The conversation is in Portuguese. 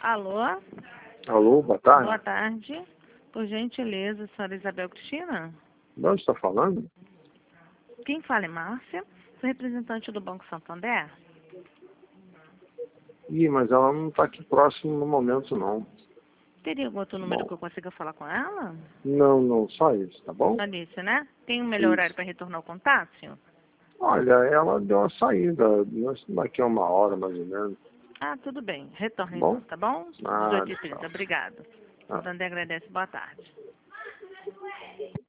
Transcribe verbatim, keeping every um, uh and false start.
Alô? Alô, boa tarde. Boa tarde. Por gentileza, senhora Isabel Cristina? De onde está falando? Quem fala é Márcia, sou representante do Banco Santander. Ih, mas ela não está aqui próximo no momento, não. Teria algum outro número Bom. que eu consiga falar com ela? Não, não, só isso, tá bom? Alice, né? Tem um melhor Isso. horário para retornar o contato, senhor? Olha, ela deu uma saída, nós estamos daqui a uma hora mais ou menos. Ah, tudo bem. Retorna Bom? então, tá bom? Nada, dezoito e trinta. tchau. Obrigado. Ah. Santander agradece. Boa tarde.